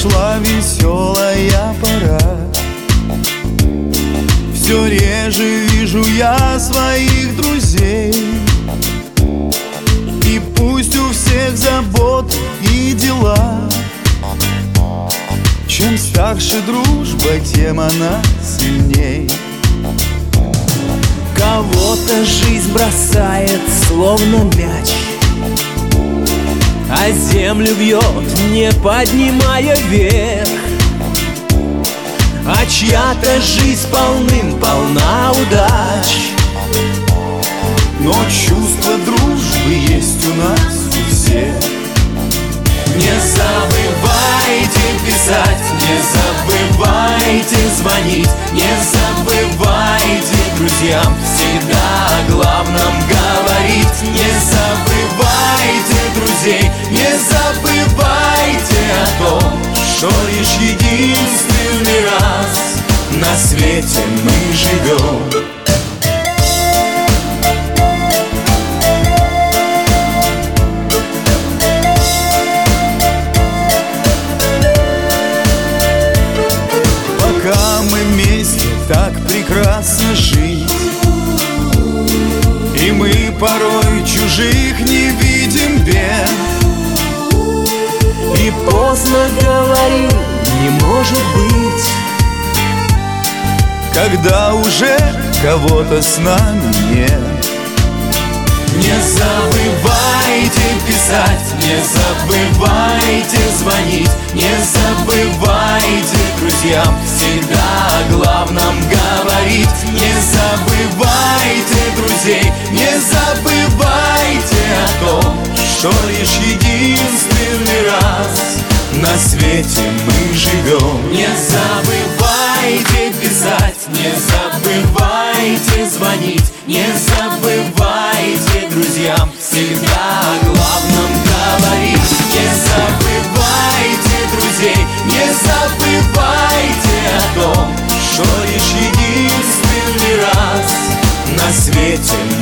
Пришла веселая пора, все реже вижу я своих друзей. И пусть у всех заботы и дела, чем старше дружба, тем она сильней. Кого-то жизнь бросает, словно мяч, а землю бьет, не поднимая вверх. А чья-то жизнь полным-полна удач, но чувство дружбы есть у нас у всех. Не забывайте писать, не забывайте звонить, не забывайте друзьям всегда о главном говорить. Не забывайте друзей, не забывайте о том, что лишь единственный раз на свете мы живем. Пока мы вместе так прекрасно жить, и мы порой чужих не видим бед. И поздно говорим, не может быть, когда уже кого-то с нами нет. Не забывайте писать, не забывайте звонить, не забывайте друзьям всегда о главном говорить. Не забывайте друзей, не забывайте о том, что лишь единственный раз на свете мы живем. Не забывайте писать, не забывайте звонить, не забывайте друзьям всегда о главном говорить. Не забывайте друзей, не забывайте о том, что лишь единственный раз на свете